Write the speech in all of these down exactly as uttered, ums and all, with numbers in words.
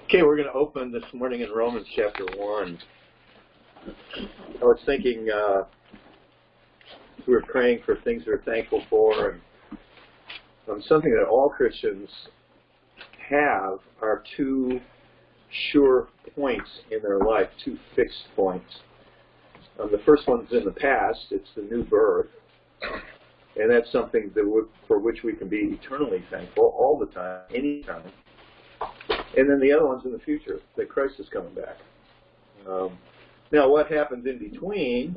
Okay, we're going to open this morning in Romans chapter one. I was thinking, uh, we were praying for things we're thankful for, and um, something that all Christians have are two sure points in their life, two fixed points. Um, the first one's in the past, it's the new birth, and that's something that would, for which we can be eternally thankful all the time, anytime. And then the other one's in the future, that Christ is coming back. Um, now, what happens in between,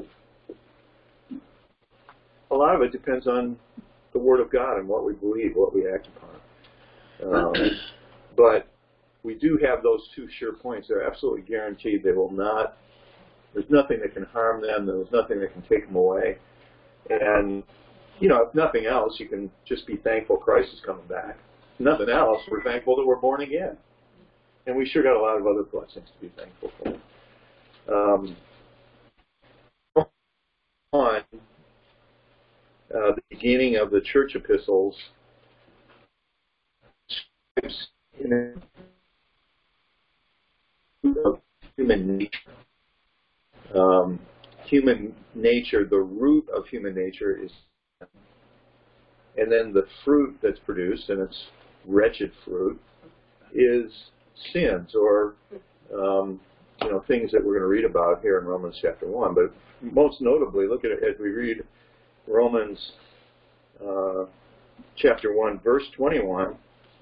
a lot of it depends on the Word of God and what we believe, what we act upon. Um, but we do have those two sure points. They're absolutely guaranteed. They will not, there's nothing that can harm them. There's nothing that can take them away. And, you know, if nothing else, you can just be thankful Christ is coming back. If nothing else, we're thankful that we're born again. And we sure got a lot of other blessings to be thankful for. Um, on uh, the beginning of the church epistles, in of human nature. Um, human nature, the root of human nature is, and then the fruit that's produced, and it's wretched fruit, is sins, or um, you know, things that we're going to read about here in Romans chapter one. But most notably, look at it as we read Romans uh, chapter one, verse twenty-one.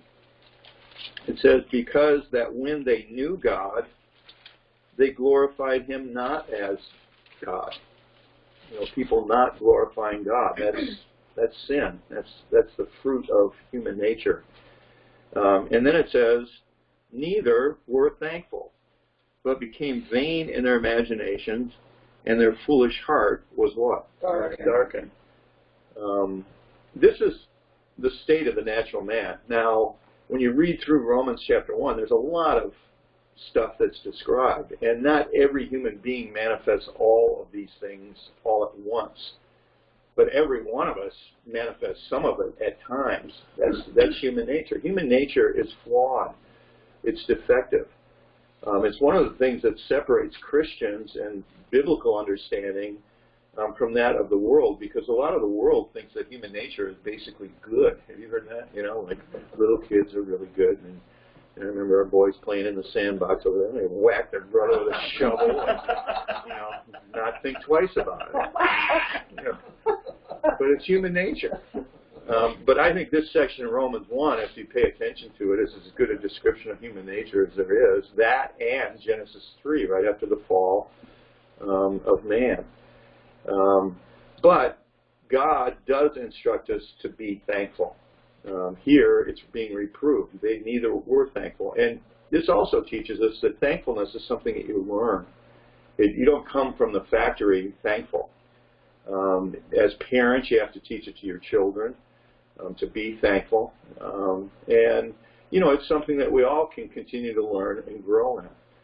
It says, "Because that when they knew God, they glorified Him not as God." You know, people not glorifying God. That's that's sin. That's that's the fruit of human nature. Um, and then it says, "Neither were thankful, but became vain in their imaginations, and their foolish heart was what? Darkened." Darkened. Um, this is the state of the natural man. Now, when you read through Romans chapter one, there's a lot of stuff that's described, and not every human being manifests all of these things all at once. But every one of us manifests some of it at times. That's, that's human nature. Human nature is flawed. It's defective. Um, it's one of the things that separates Christians and biblical understanding um, from that of the world, because a lot of the world thinks that human nature is basically good. Have you heard that? You know, like little kids are really good. And, and I remember our boys playing in the sandbox over there, and they whack their brother with a shovel and, you know, not think twice about it. You know. But it's human nature. Um, but I think this section in Romans one, if you pay attention to it, is as good a description of human nature as there is. That and Genesis three, right after the fall um, of man. Um, but God does instruct us to be thankful. Um, here, it's being reproved. They neither were thankful. And this also teaches us that thankfulness is something that you learn. It, you don't come from the factory thankful. Um, as parents, you have to teach it to your children. Um, to be thankful. Um, and, you know, it's something that we all can continue to learn and grow in.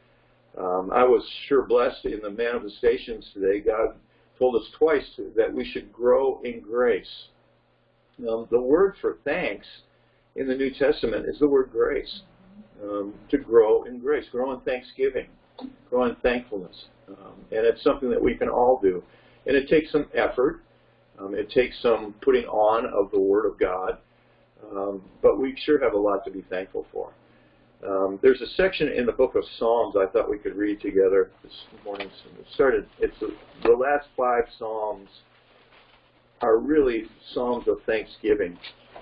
Um, I was sure blessed in the manifestations today. God told us twice that we should grow in grace. Um, the word for thanks in the New Testament is the word grace. Um, to grow in grace, grow in thanksgiving, grow in thankfulness. Um, and it's something that we can all do. And it takes some effort. Um, it takes some putting on of the Word of God, um, but we sure have a lot to be thankful for. Um, there's a section in the book of Psalms I thought we could read together this morning. It started, it's the, the last five Psalms are really Psalms of thanksgiving,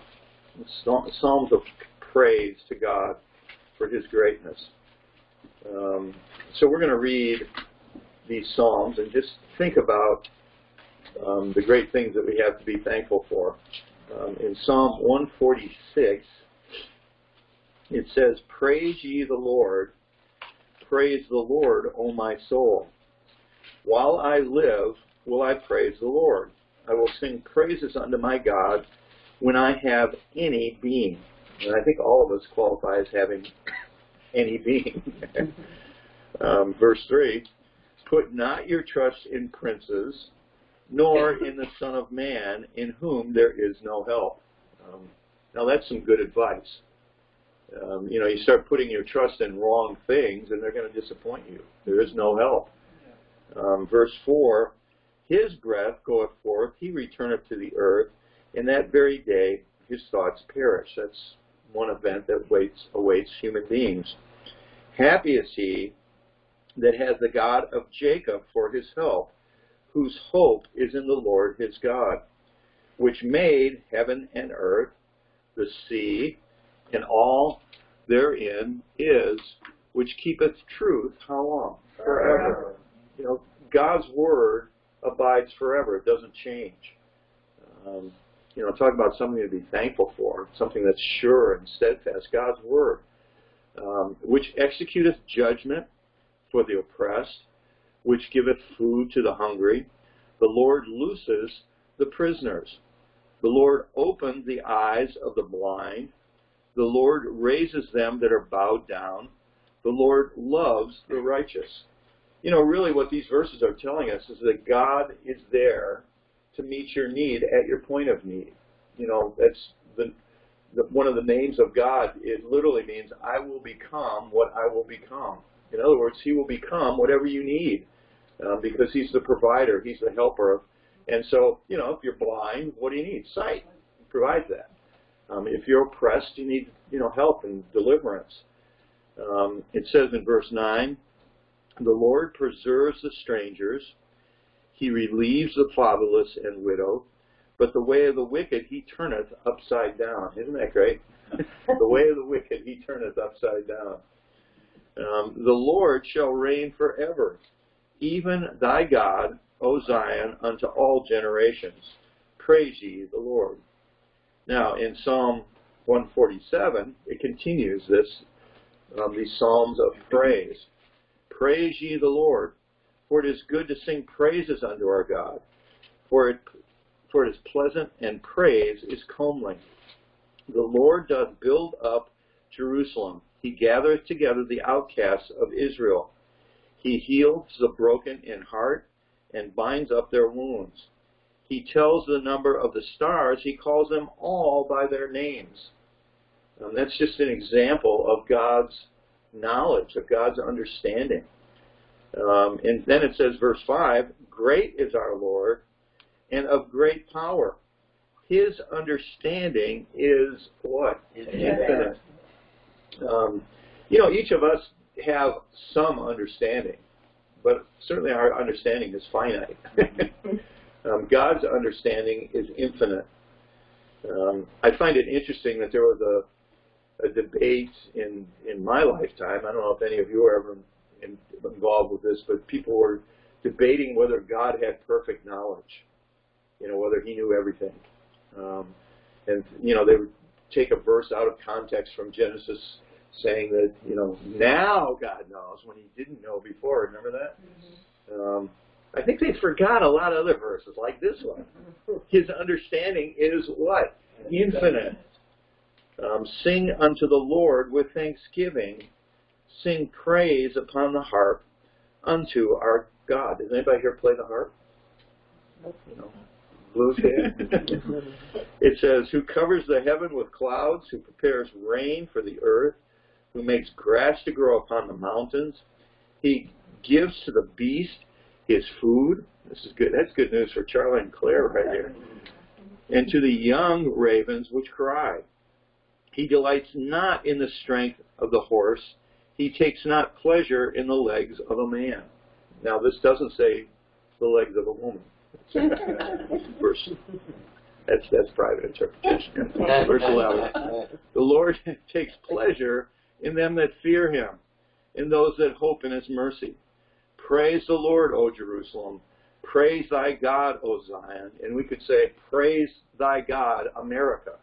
Psalms of praise to God for His greatness. Um, so we're going to read these Psalms and just think about Um, the great things that we have to be thankful for. Um, in Psalm one forty-six, it says, "Praise ye the Lord, praise the Lord, O my soul. While I live, will I praise the Lord. I will sing praises unto my God when I have any being." And I think all of us qualify as having any being. um, verse three, "Put not your trust in princes, nor in the Son of Man, in whom there is no help." Um, now that's some good advice. Um, you know, you start putting your trust in wrong things, and they're going to disappoint you. There is no help. Um, verse four, his breath goeth forth, he returneth to the earth, and that very day his thoughts perish. That's one event that waits, awaits human beings. Happy is he that has the God of Jacob for his help, whose hope is in the Lord his God, which made heaven and earth, the sea, and all therein is, which keepeth truth how long? Forever. You know, God's word abides forever. It doesn't change. Um, you know, talk about something to be thankful for, something that's sure and steadfast. God's word, um, which executeth judgment for the oppressed, which giveth food to the hungry. The Lord looses the prisoners. The Lord opened the eyes of the blind. The Lord raises them that are bowed down. The Lord loves the righteous. You know, really what these verses are telling us is that God is there to meet your need at your point of need. You know, that's the, the one of the names of God. It literally means I will become what I will become. In other words, he will become whatever you need um, because he's the provider. He's the helper. And so, you know, if you're blind, what do you need? Sight. He provides that. Um, if you're oppressed, you need, you know, help and deliverance. Um, it says in verse nine, the Lord preserves the strangers. He relieves the fatherless and widow. But the way of the wicked he turneth upside down. Isn't that great? The way of the wicked he turneth upside down. Um, the Lord shall reign forever, even thy God, O Zion, unto all generations. Praise ye the Lord. Now, in Psalm one forty-seven, it continues this, um, these psalms of praise. Praise ye the Lord, for it is good to sing praises unto our God, for it, for it is pleasant, and praise is comely. The Lord doth build up Jerusalem. He gathereth together the outcasts of Israel. He heals the broken in heart, and binds up their wounds. He tells the number of the stars. He calls them all by their names. And that's just an example of God's knowledge, of God's understanding. Um, and then it says, verse five, great is our Lord, and of great power. His understanding is what? Infinite. Um, you know, each of us have some understanding, but certainly our understanding is finite. um, God's understanding is infinite. Um, I find it interesting that there was a, a debate in, in my lifetime. I don't know if any of you were ever in, involved with this, but people were debating whether God had perfect knowledge, you know, whether he knew everything. Um, and, you know, they would take a verse out of context from Genesis saying that, you know, now God knows when he didn't know before. Remember that? Mm-hmm. um, I think they forgot a lot of other verses like this one. His understanding is what? Infinite. Um, sing unto the Lord with thanksgiving. Sing praise upon the harp unto our God. Does anybody here play the harp? You know, blues here. It says, who covers the heaven with clouds, who prepares rain for the earth, who makes grass to grow upon the mountains. He gives to the beast his food. This is good. That's good news for Charlie and Claire right here. And to the young ravens which cry. He delights not in the strength of the horse. He takes not pleasure in the legs of a man. Now, this doesn't say the legs of a woman. Verse, that's, that's private interpretation. Verse eleven. The Lord takes pleasure in them that fear him, in those that hope in his mercy. Praise the Lord, O Jerusalem. Praise thy God, O Zion. And we could say, praise thy God, America.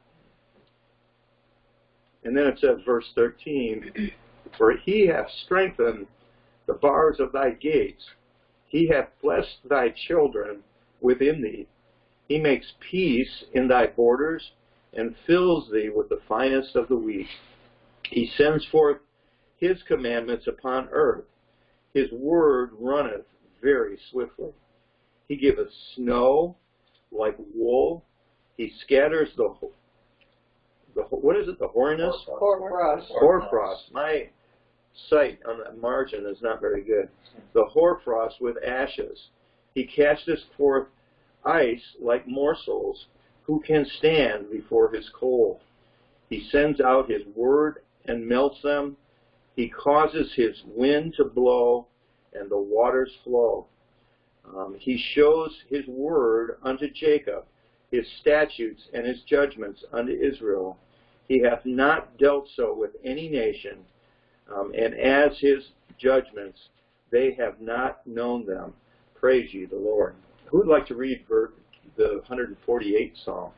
And then it says, verse thirteen, for he hath strengthened the bars of thy gates. He hath blessed thy children within thee. He makes peace in thy borders, and fills thee with the finest of the wheat. He sends forth his commandments upon earth. His word runneth very swiftly. He giveth snow like wool. He scatters the the what is it? The horiness? Hoarfrost. Hoarfrost. My sight on the margin is not very good. The hoarfrost with ashes. He casteth forth ice like morsels. Who can stand before his cold? He sends out his word and melts them. He causes his wind to blow, and the waters flow. Um, he shows his word unto Jacob, his statutes and his judgments unto Israel. He hath not dealt so with any nation, um, and as his judgments, they have not known them. Praise ye the Lord. Who would like to read ver- the one hundred forty-eighth Psalm?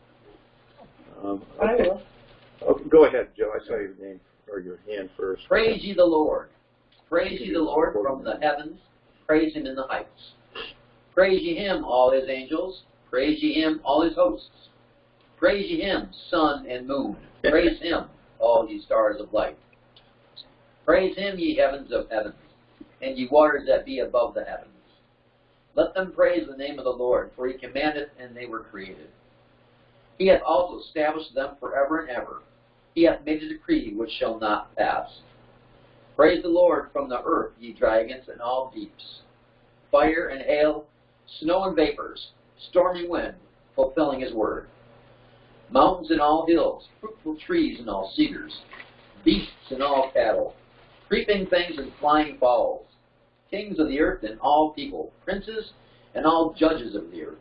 Um, okay. I will. Okay, go ahead, Joe. I saw your name or your hand first. Praise ye the Lord. Praise ye the Lord from the heavens. Praise him in the heights. Praise ye him, all his angels. Praise ye him, all his hosts. Praise ye him, sun and moon. Praise him, all ye stars of light. Praise him, ye heavens of heavens, and ye waters that be above the heavens. Let them praise the name of the Lord, for he commandeth, and they were created. He hath also established them forever and ever. He hath made a decree which shall not pass. Praise the Lord from the earth, ye dragons, and all deeps. Fire and hail, snow and vapors, stormy wind, fulfilling his word. Mountains and all hills, fruitful trees and all cedars, beasts and all cattle, creeping things and flying fowls, kings of the earth and all people, princes and all judges of the earth,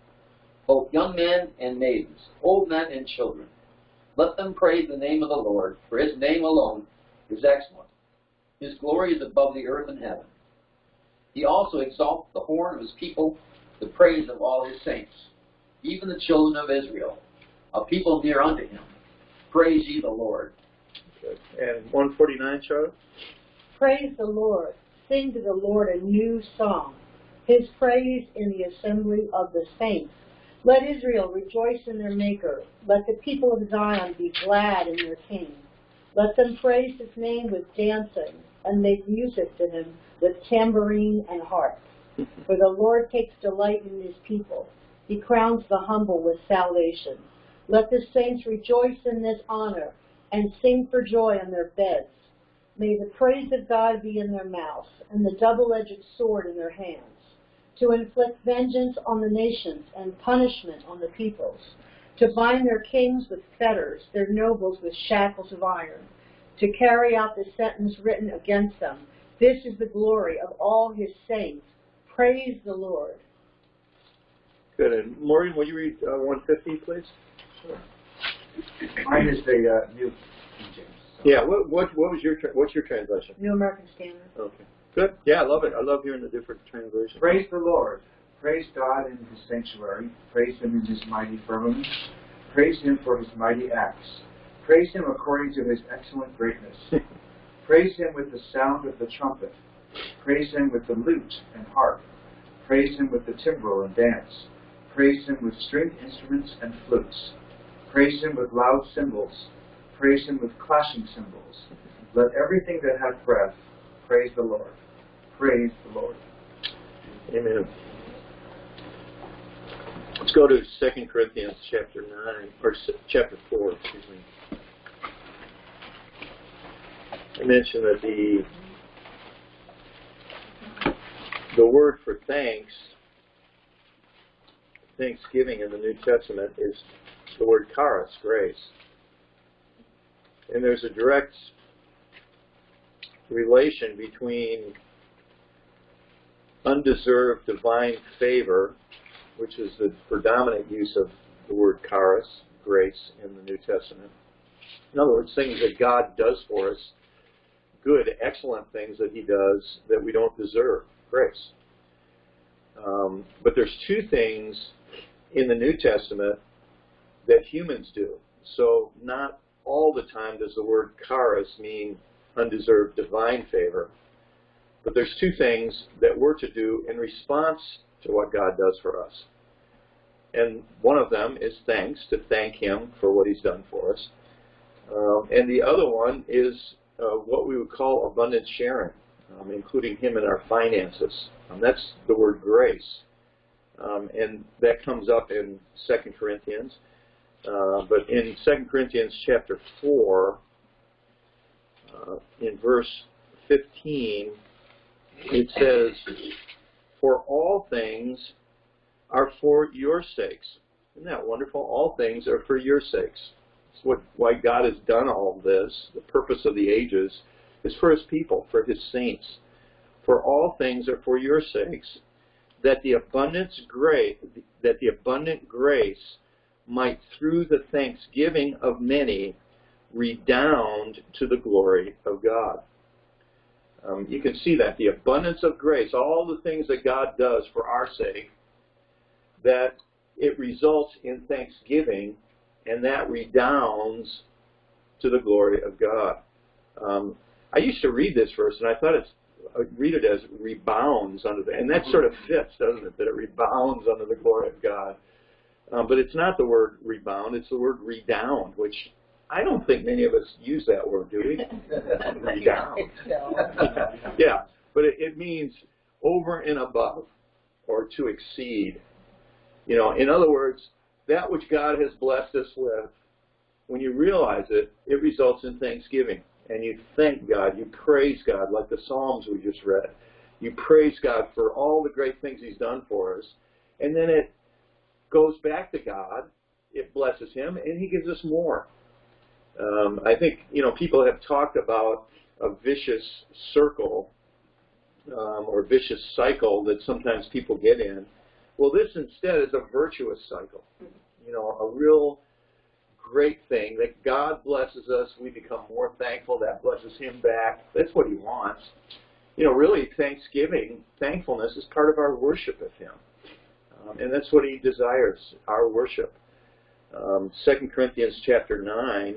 both young men and maidens, old men and children. Let them praise the name of the Lord, for his name alone is excellent. His glory is above the earth and heaven. He also exalts the horn of his people, the praise of all his saints, even the children of Israel, a people near unto him. Praise ye the Lord. Okay. And one forty-nine, Charlotte? Praise the Lord. Sing to the Lord a new song, his praise in the assembly of the saints. Let Israel rejoice in their Maker. Let the people of Zion be glad in their King. Let them praise his name with dancing and make music to him with tambourine and harp. For the Lord takes delight in his people. He crowns the humble with salvation. Let the saints rejoice in this honor and sing for joy on their beds. May the praise of God be in their mouths and the double-edged sword in their hands, to inflict vengeance on the nations and punishment on the peoples, to bind their kings with fetters, their nobles with shackles of iron, to carry out the sentence written against them. This is the glory of all his saints. Praise the Lord. Good. And Maureen, will you read uh, one fifty, please? Sure. Mine is the uh, New King James. So. Yeah. What what what was your tra- what's your translation? New American Standard. Okay. Good. Yeah, I love it. I love hearing the different translations. Praise the Lord. Praise God in his sanctuary. Praise him in his mighty firmament. Praise him for his mighty acts. Praise him according to his excellent greatness. Praise him with the sound of the trumpet. Praise him with the lute and harp. Praise him with the timbrel and dance. Praise him with stringed instruments and flutes. Praise him with loud cymbals. Praise him with clashing cymbals. Let everything that hath breath praise the Lord. Praise the Lord. Amen. Let's go to Second Corinthians chapter nine, or chapter four, excuse me. I mentioned that the the word for thanks, thanksgiving in the New Testament is the word charis, grace. And there's a direct relation between undeserved divine favor, which is the predominant use of the word charis, grace, in the New Testament. In other words, things that God does for us, good, excellent things that he does that we don't deserve, grace. Um, but there's two things in the New Testament that humans do. So not all the time does the word charis mean undeserved divine favor. But there's two things that we're to do in response to what God does for us. And one of them is thanks, to thank him for what he's done for us. Um, and the other one is uh, what we would call abundant sharing, um, including him in our finances. Um, that's the word grace. Um, and that comes up in Second Corinthians. Uh, but in Second Corinthians chapter four, uh, in verse fifteen, it says, "For all things are for your sakes." Isn't that wonderful? All things are for your sakes. It's what, why God has done all of this. The purpose of the ages is for his people, for his saints. For all things are for your sakes, that the abundance grace, that the abundant grace might, through the thanksgiving of many, redound to the glory of God. Um, you can see that the abundance of grace, all the things that God does for our sake, that it results in thanksgiving, and that redounds to the glory of God. Um, I used to read this verse, and I thought it's I read it as rebounds under the, and that sort of fits, doesn't it? That it rebounds under the glory of God. Um, but it's not the word rebound; it's the word redound, which I don't think many of us use that word, do we? Redound. Yeah, but it, it means over and above, or to exceed. You know, in other words, that which God has blessed us with, when you realize it, it results in thanksgiving. And you thank God, you praise God, like the Psalms we just read. You praise God for all the great things he's done for us. And then it goes back to God, it blesses him, and he gives us more. Um, I think, you know, people have talked about a vicious circle um, or vicious cycle that sometimes people get in. Well, this instead is a virtuous cycle. You know, a real great thing that God blesses us, we become more thankful, that blesses him back. That's what he wants. You know, really, thanksgiving, thankfulness is part of our worship of him. Um, and that's what he desires, our worship. Um, Second Corinthians chapter nine,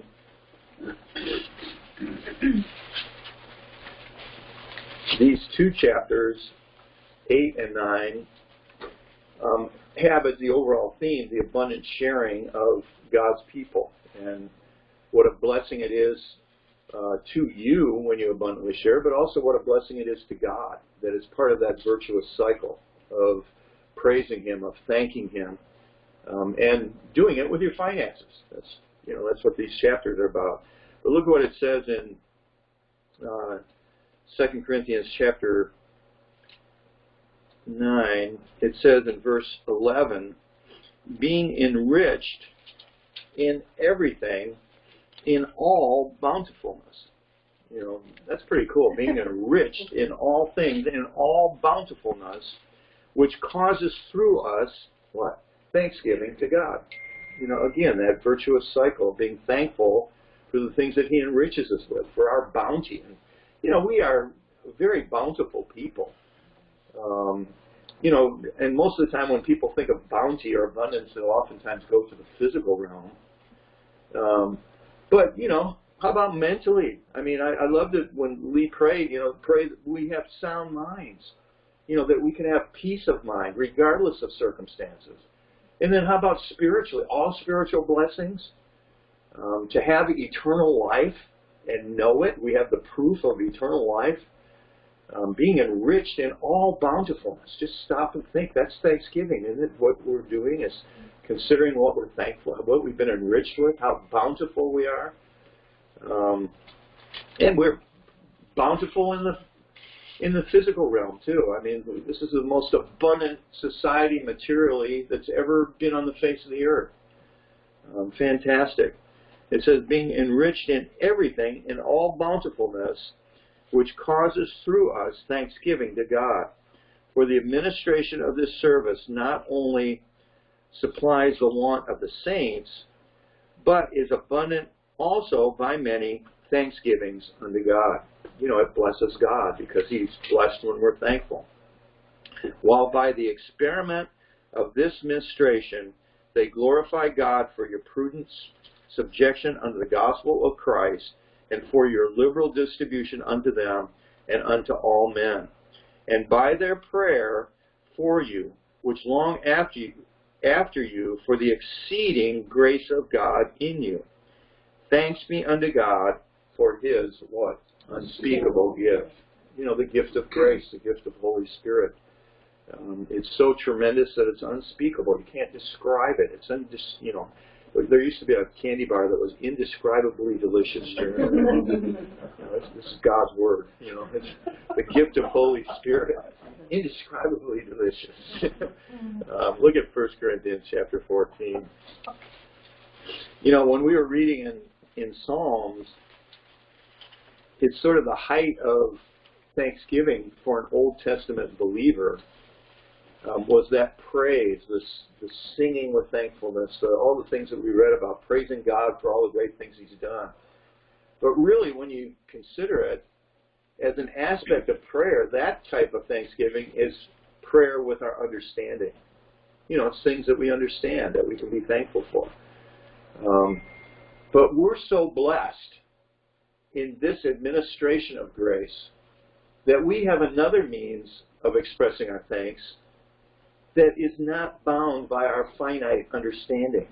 these two chapters, eight and nine, um, have as the overall theme the abundant sharing of God's people, and what a blessing it is uh, to you when you abundantly share, but also what a blessing it is to God, that it's part of that virtuous cycle of praising him, of thanking him, um, and doing it with your finances. That's, you know, that's what these chapters are about. But look what it says in uh, Second Corinthians chapter nine. It says in verse eleven, "Being enriched in everything, in all bountifulness." You know, that's pretty cool. Being enriched in all things, in all bountifulness, which causes through us, what? Thanksgiving to God. You know, again, that virtuous cycle of being thankful for the things that he enriches us with, for our bounty. And, you know, we are very bountiful people. Um, you know, and most of the time when people think of bounty or abundance, they'll oftentimes go to the physical realm. Um, but, you know, how about mentally? I mean, I, I loved it when Lee prayed, you know, pray that we have sound minds, you know, that we can have peace of mind regardless of circumstances. And then how about spiritually? All spiritual blessings. Um, to have eternal life and know it, we have the proof of eternal life. Um, being enriched in all bountifulness. Just stop and think. That's Thanksgiving, isn't it? What we're doing is considering what we're thankful, what we've been enriched with, how bountiful we are. Um, and we're bountiful in the in the physical realm, too. I mean, this is the most abundant society materially that's ever been on the face of the earth. Um, fantastic. It says, being enriched in everything, in all bountifulness, which causes through us thanksgiving to God. For the administration of this service not only supplies the want of the saints, but is abundant also by many thanksgivings unto God. You know, it blesses God because he's blessed when we're thankful. While by the experiment of this ministration they glorify God for your prudence, subjection unto the gospel of Christ, and for your liberal distribution unto them and unto all men. And by their prayer for you, which long after you, after you for the exceeding grace of God in you. Thanks be unto God for his, what? Unspeakable gift. You know, the gift of grace, the gift of Holy Spirit. Um, it's so tremendous that it's unspeakable. You can't describe it. It's undis, you know, There used to be a candy bar that was indescribably delicious. You know, this, this is God's word. You know, it's the gift of Holy Spirit. Indescribably delicious. um, look at First Corinthians chapter fourteen. You know, when we were reading in, in Psalms, it's sort of the height of thanksgiving for an Old Testament believer. Um, was that praise, this, this singing with thankfulness, uh, all the things that we read about, praising God for all the great things He's done. But really, when you consider it as an aspect of prayer, that type of thanksgiving is prayer with our understanding. You know, it's things that we understand, that we can be thankful for. Um, but we're so blessed in this administration of grace that we have another means of expressing our thanks that is not bound by our finite understanding.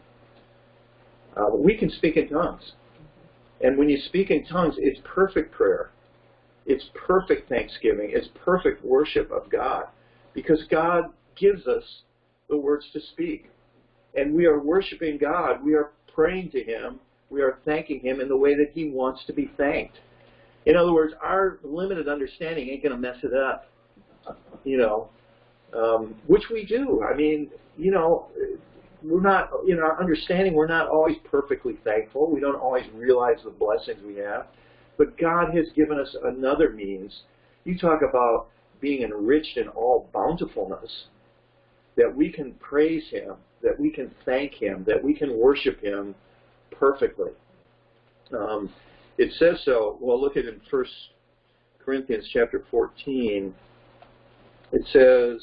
Uh, we can speak in tongues. And when you speak in tongues, it's perfect prayer. It's perfect thanksgiving. It's perfect worship of God. Because God gives us the words to speak. And we are worshiping God. We are praying to Him. We are thanking Him in the way that He wants to be thanked. In other words, our limited understanding ain't going to mess it up. You know. Um, which we do. I mean, you know, we're not, in our understanding, we're not always perfectly thankful. We don't always realize the blessings we have. But God has given us another means. You talk about being enriched in all bountifulness, that we can praise Him, that we can thank Him, that we can worship Him perfectly. Um, it says so. Well, look at it in First Corinthians chapter fourteen. It says,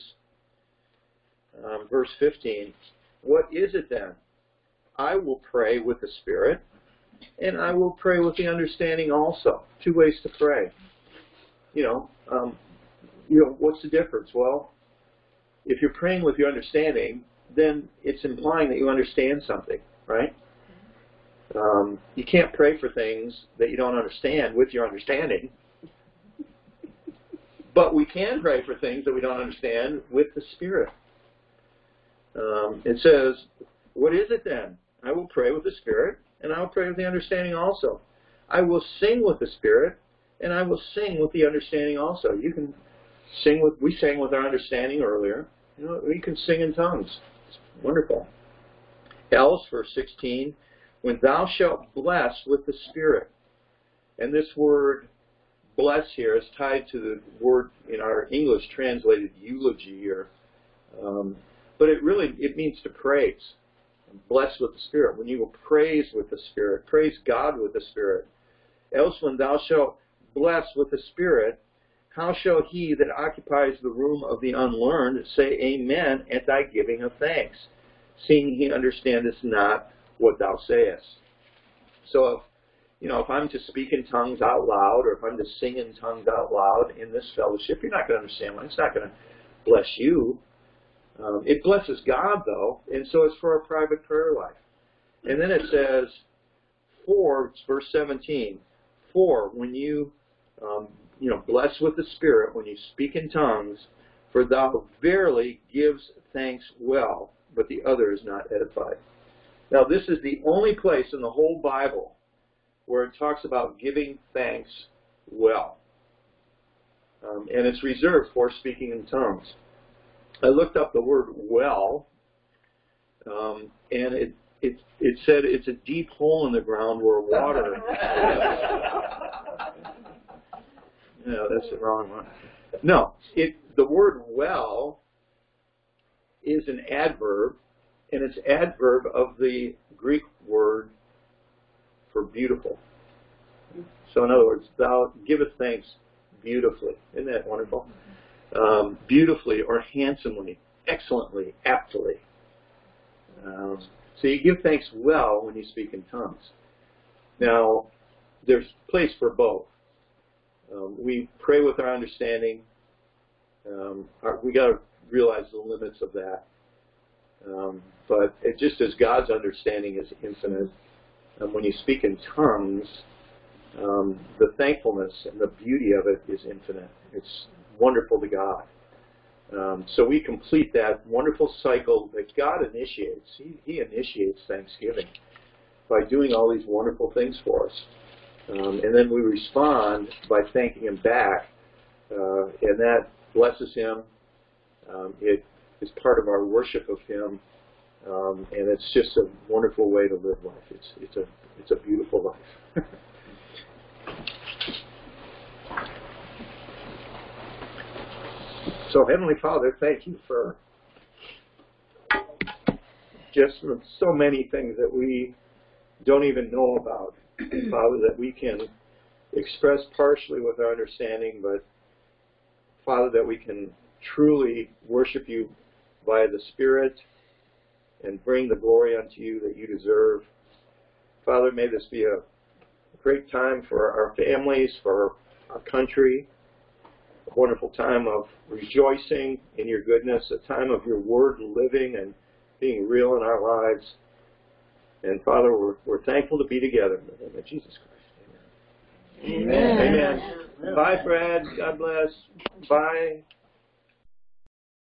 um, verse fifteen, what is it then? I will pray with the Spirit, and I will pray with the understanding also. Two ways to pray. You know, um, you know, what's the difference? Well, if you're praying with your understanding, then it's implying that you understand something, right? Um, you can't pray for things that you don't understand with your understanding. But we can pray for things that we don't understand with the Spirit. Um, it says, what is it then? I will pray with the Spirit, and I will pray with the understanding also. I will sing with the Spirit, and I will sing with the understanding also. You can sing with, we sang with our understanding earlier. You know, we can sing in tongues. It's wonderful. Else, verse sixteen, when thou shalt bless with the Spirit. And this word bless here is tied to the word in our English translated eulogy, or, um, but it really, it means to praise. Bless with the Spirit. When you will praise with the Spirit, praise God with the Spirit. Else when thou shalt bless with the Spirit, how shall he that occupies the room of the unlearned say amen at thy giving of thanks, seeing he understandeth not what thou sayest? So if, you know, if I'm to speak in tongues out loud, or if I'm to sing in tongues out loud in this fellowship, you're not going to understand one. It's not going to bless you. Um, it blesses God, though, and so it's for our private prayer life. And then it says, for, verse seventeen, for when you, um, you know, bless with the Spirit, when you speak in tongues, for thou verily gives thanks well, but the other is not edified. Now, this is the only place in the whole Bible where it talks about giving thanks well. Um, and it's reserved for speaking in tongues. I looked up the word well, um, and it, it, it said it's a deep hole in the ground where water... No, that's the wrong one. No, it, the word well is an adverb, and it's adverb of the Greek word for beautiful. So in other words, thou giveth thanks beautifully. Isn't that wonderful? Um, beautifully or handsomely, excellently, aptly. Um, so you give thanks well when you speak in tongues. Now, there's place for both. Um, we pray with our understanding. Um, our, we got to realize the limits of that. Um, but it, just as God's understanding is infinite, um, when you speak in tongues, um, the thankfulness and the beauty of it is infinite. It's wonderful to God. Um, so we complete that wonderful cycle that God initiates. He, he initiates Thanksgiving by doing all these wonderful things for us. Um, and then we respond by thanking Him back, uh, and that blesses Him. Um, it is part of our worship of Him, um, and it's just a wonderful way to live life. It's, it's, a, it's a beautiful life. So, Heavenly Father, thank you for just so many things that we don't even know about, Father, that we can express partially with our understanding, but, Father, that we can truly worship you by the Spirit and bring the glory unto you that you deserve. Father, may this be a great time for our families, for our country, a wonderful time of rejoicing in your goodness, a time of your word living and being real in our lives. And Father, we're, we're thankful to be together in the name of Jesus Christ. Amen. Amen. Amen. Amen. Bye, Fred. God bless. Bye.